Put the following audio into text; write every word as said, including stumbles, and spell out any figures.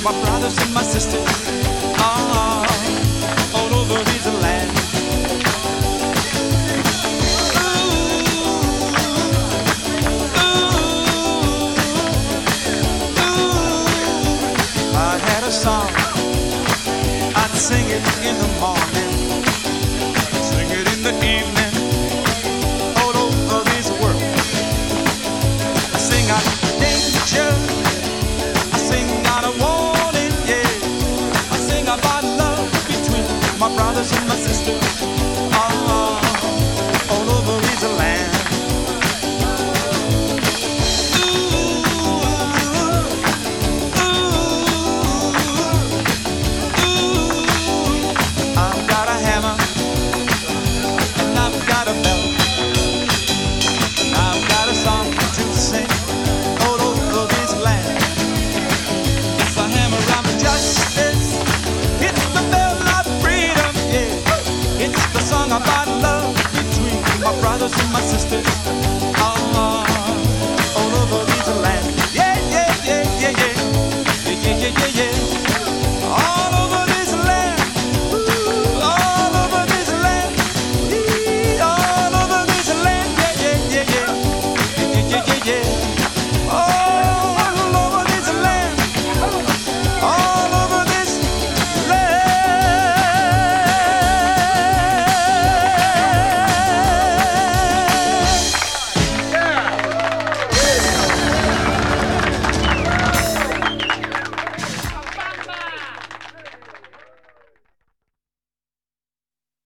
my brothers and my sisters, ah, all over this land. I had a song, I'd sing it in the morning, sing it in the evening, all over this world. I sing out danger, I sing out a warning, yeah. I sing about love between my brothers and my sisters.